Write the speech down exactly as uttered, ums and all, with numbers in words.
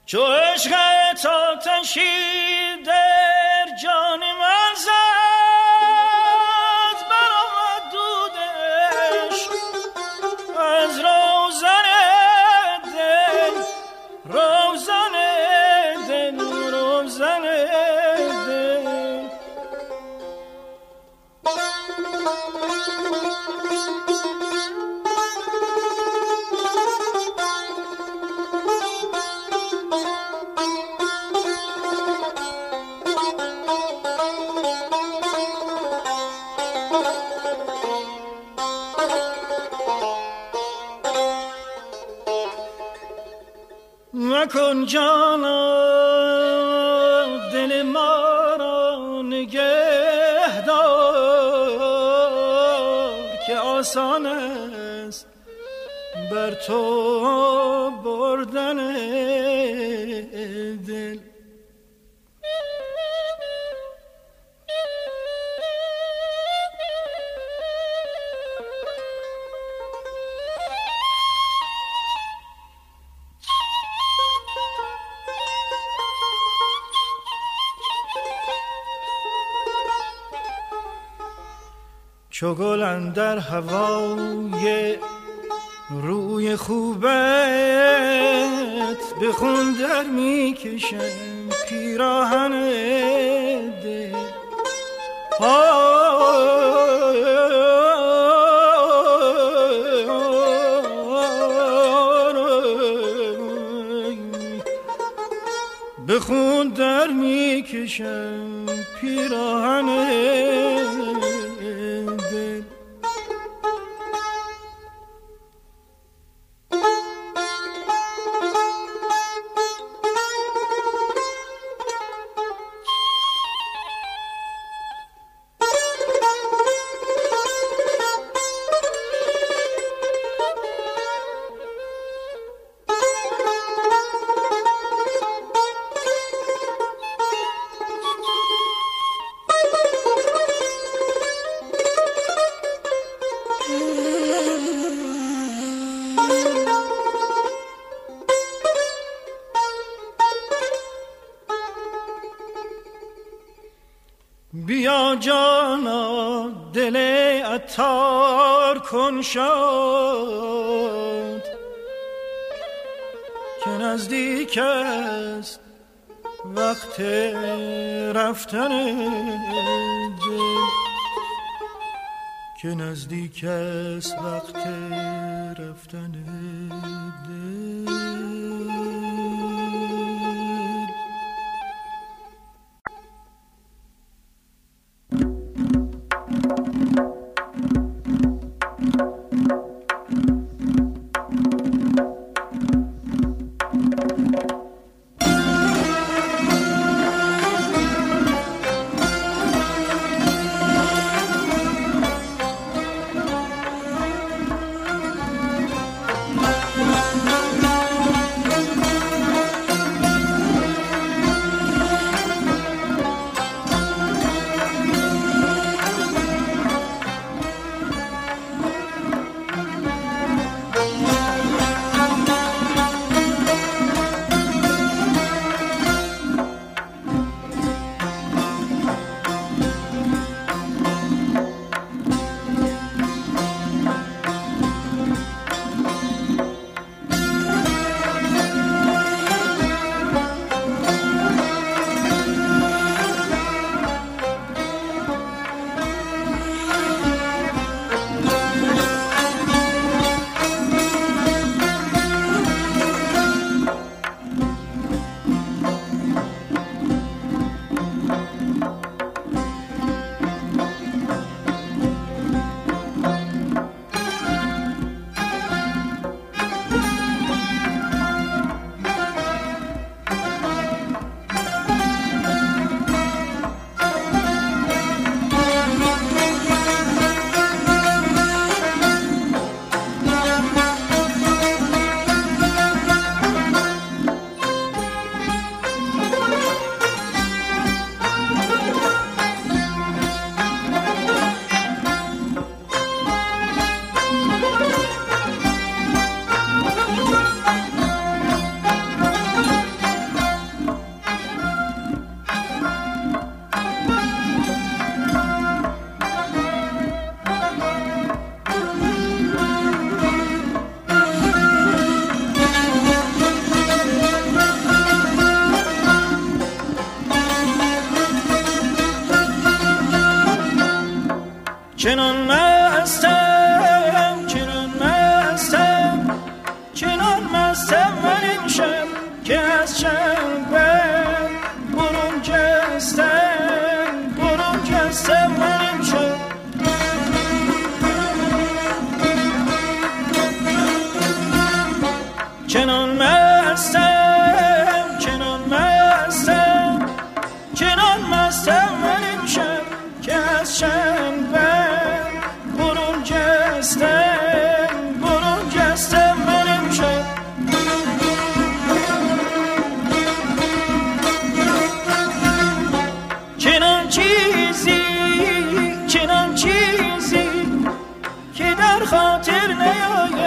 چو عشقت آتشی در جان من زد برآمد دودش از روزن دل روزن دل روزن دل مکن جانا دل ما را نگه دار که آسان است بر تو بردن دل. چو گل اندر هوای روی خوبت به خون در می کشم پیراهن دل. به خون در می کشم پیراهن دل. بیا جانا دل عطار کن شاد که نزدیک است وقت رفتن دل. که نزدیک است وقت رفتن دل. Bye. چنان مستم چنان مستم چنان مستم من امشب که از چنبر برون جستم برون جستم من امشب چنان مستم چنان مستم چنان مستم من امشب که از چنبر برون جستم برون جستم من امشب چنان چیزی چنان چیزی که در خاطر نیاید